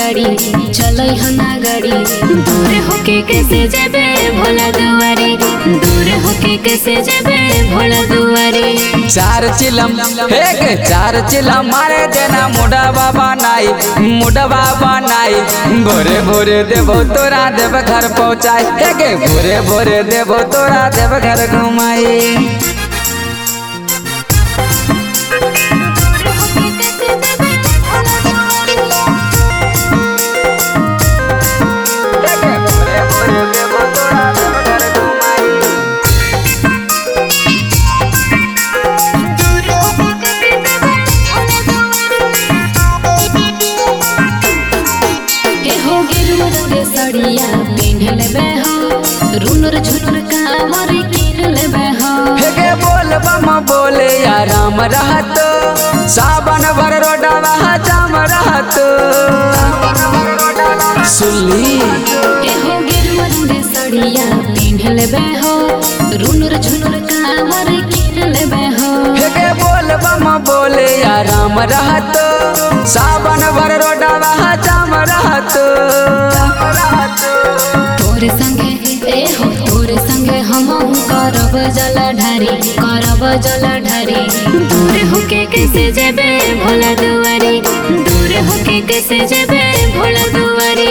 गाड़ी चलै हना गाड़ी दूर होके कैसे जेबे भोला दुआरी दूर होके कैसे जेबे भोला दुआरी। चार चिलम मारे देना मुडा बाबा नाई भोरे भोरे देवो तोरा देव घर पहुँचाई भोरे भोरे देवो तोरा देव घर घुमाई। सड़िया पिन्ह लेबे हो रुनुर झुनुर कांवर कीन लेबे हो। हेगे बोल बम बोले या राम रहत सावन भर रोडवा जाम रहत सुली एहो गेरुआ रंग सड़िया पिन्ह लेबे हो रुनुर झुनुर कांवर कीन लेबे हो। हेगे बोल बम बोले या राम रहत सावन भर रोडवा जाम रहत। तोरे संगे हम करब जलाधारी दूर होके कैसे जेबे भोला दुआरी दूर होके कैसे जेबे भोला दुआरी।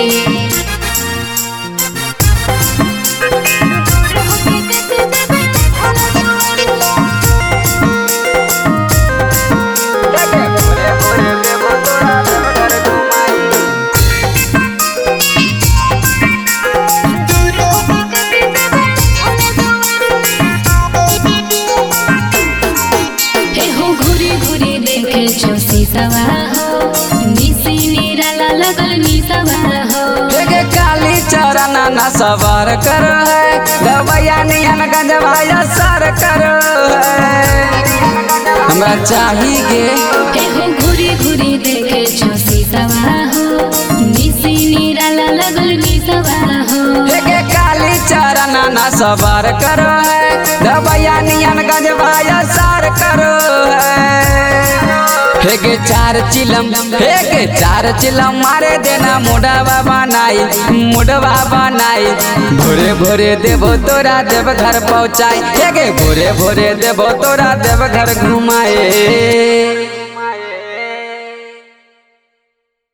काली चरण न सवार कर है गवैया नियन गंजवाया सर कर है हमरा चाही गे घूरी घूरी देखे छोसी सवा हो निसी निराला लगल निसवा हो। काली चरण न सवार कर है गवैया नियन गंजवाया सर कर है। हेगे चार चिलम मारे देना मुडा बाबा नाई भोरे भोरे देवो तोरा देव घर पहुँचाई भोरे भोरे देवो तोरा देव घर घुमाए।